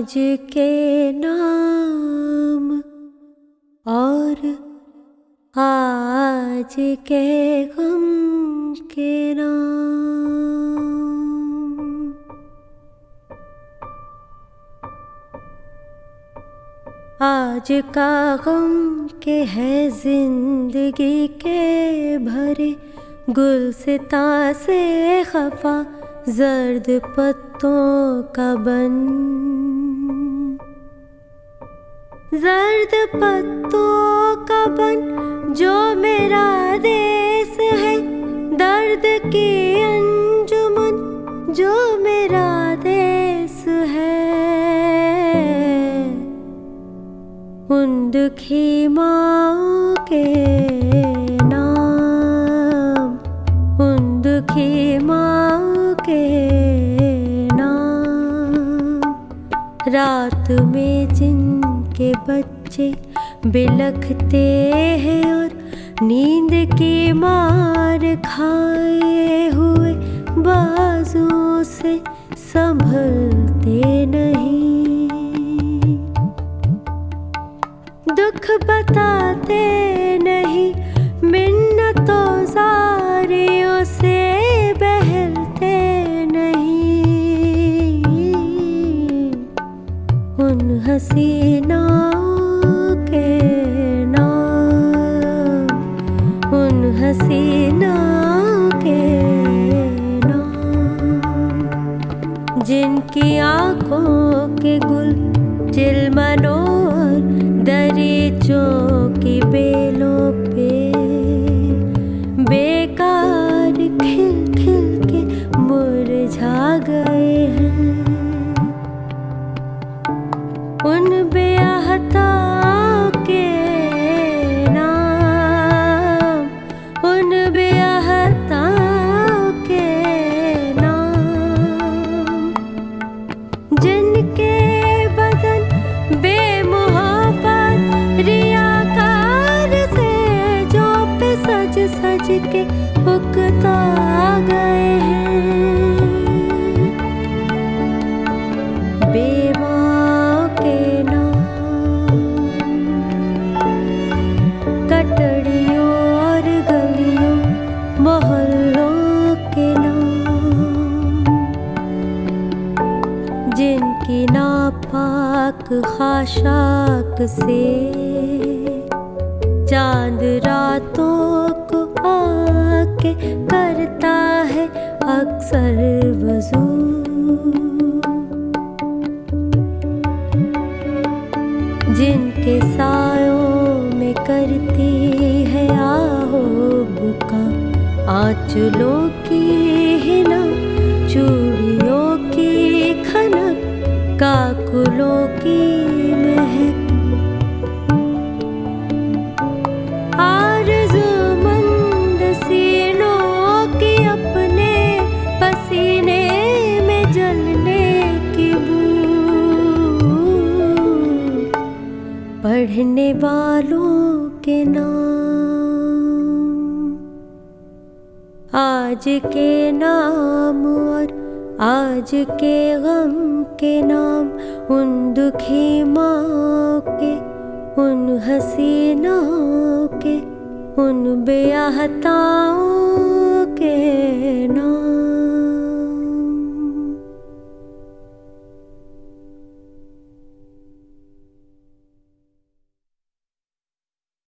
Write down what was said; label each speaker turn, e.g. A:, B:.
A: आज के नाम और आज के गम के नाम। आज का गम के है जिंदगी के भरे गुलसितां से खफा जर्द पत्तों का बन, जर्द पत्तों का बन जो मेरा देश है, दर्द की अंजुमन जो मेरा देश है। उन दुखी माँओं के नाम, उन दुखी माँओं के नाम। रात में जिनके बच्चे बिलखते हैं और नींद की मार खाए हुए बाजुओं से संभलते नहीं, दुख बताते नहीं, मिन्नतों जारियों से बहलते नहीं। उन हसीनाओं के नाम, उन हसीनाओं के नाम। जिनकी आँखों के गुल चिलमनों दरीचों की बेलों पे बेकार खिल खिल के मुरझा गए हैं। उन बेअहताओं के नाम, उन बेअहताओं के नाम। जिनके बदन रियाकार से जो पे सज सज के उकता गए हैं। बेवाओं के नाम, कटड़ियों और गलियों मोहल्लों के नाम। जिनकी नापाक खाशाक से चांद रातों को आके करता है अक्सर वज़ू। जिनके सायों में करती है आहो बुका आंचलों की हिना, चूड़ियों की खनक, काकुलों की महक। आरज़ूमंद सीनों की अपने पसीने में जलने की बू। पढ़ने वालों के नाम, आज के नाम और आज के गम के नाम। उन दुखी माँओं के, उन हसीनाओं के, उन बेअहताओं